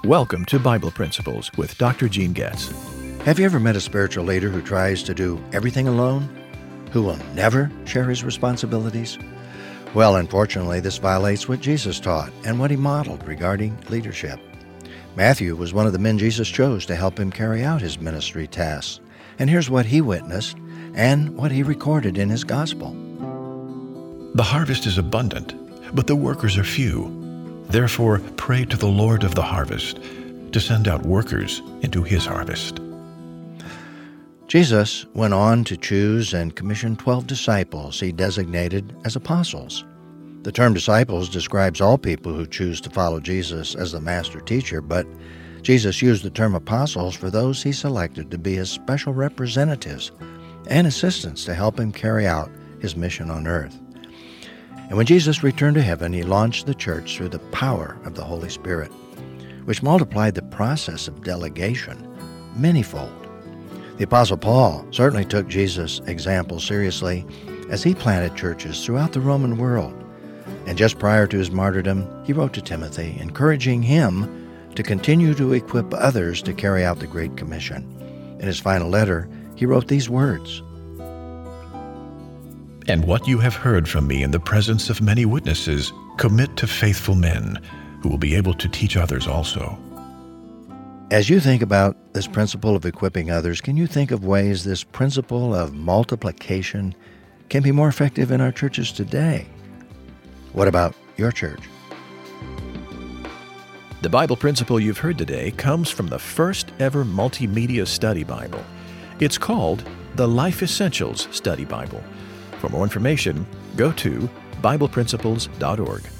Welcome to Bible Principles with Dr. Gene Getz. Have you ever met a spiritual leader who tries to do everything alone? Who will never share his responsibilities? Well, unfortunately, this violates what Jesus taught and what he modeled regarding leadership. Matthew was one of the men Jesus chose to help him carry out his ministry tasks. And here's what he witnessed and what he recorded in his gospel. The harvest is abundant, but the workers are few. Therefore, pray to the Lord of the harvest to send out workers into his harvest. Jesus went on to choose and commission 12 disciples he designated as apostles. The term disciples describes all people who choose to follow Jesus as the master teacher, but Jesus used the term apostles for those he selected to be his special representatives and assistants to help him carry out his mission on earth. And when Jesus returned to heaven, he launched the church through the power of the Holy Spirit, which multiplied the process of delegation manyfold. The Apostle Paul certainly took Jesus' example seriously as he planted churches throughout the Roman world. And just prior to his martyrdom, he wrote to Timothy, encouraging him to continue to equip others to carry out the Great Commission. In his final letter, he wrote these words, And what you have heard from me in the presence of many witnesses, commit to faithful men who will be able to teach others also. As you think about this principle of equipping others, can you think of ways this principle of multiplication can be more effective in our churches today? What about your church? The Bible principle you've heard today comes from the first ever multimedia study Bible. It's called the Life Essentials Study Bible. For more information, go to BiblePrinciples.org.